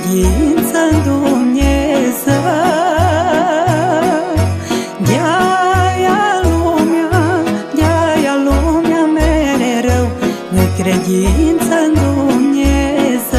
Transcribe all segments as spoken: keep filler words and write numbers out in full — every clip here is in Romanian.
credință în Dumnezeu. De-aia lumea, de-aia lumea mereu nu-i credință în Dumnezeu.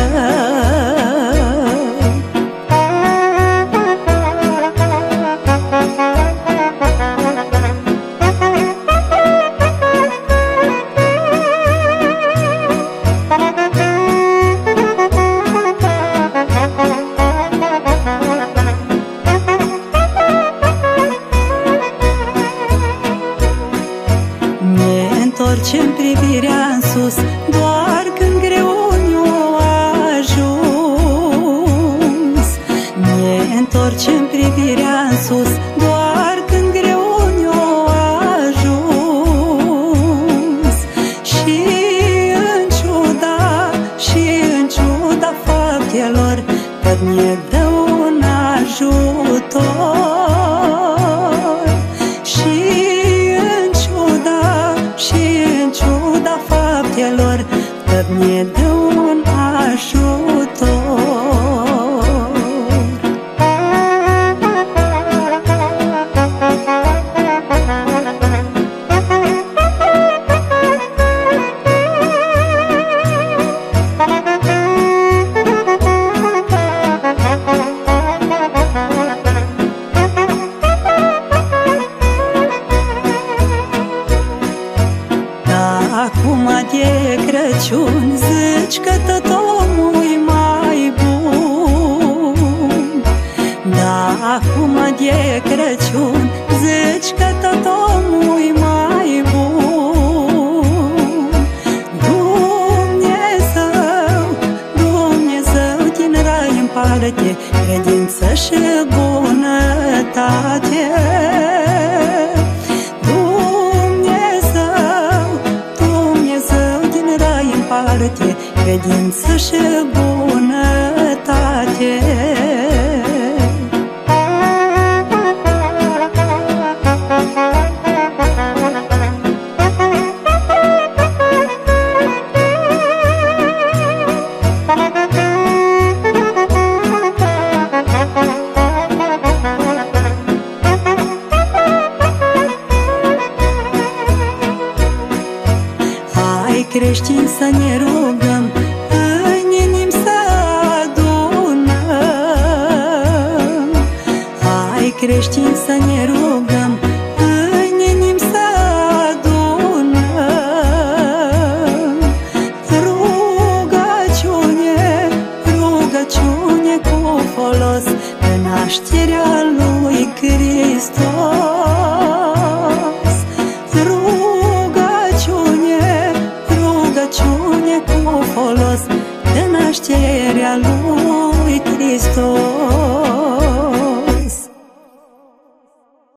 Ne întorcem privirea în sus doar când greuniu a ajuns. Ne întorcem privirea în sus doar când greuniu a ajuns. Și în ciuda, și în ciuda faptelor, tot ne dă un ajutor. Și tot ne dă un ajutor. Acum de Crăciun zici că tot omul-i mai bun. Da, acum de Crăciun zici că tot omul-i mai bun. Dumnezeu, Dumnezeu din rai împarte credință și bunătate. Credință și bunătate. Hai, creștini, să ne rugăm, în inimi să adunăm. Hai, creștini, să ne rugăm, în inimi să adunăm. Rugăciune, rugăciune cu folos pe nașterea lui Hristos. Rugăciune cu folos de nașterea lui Hristos.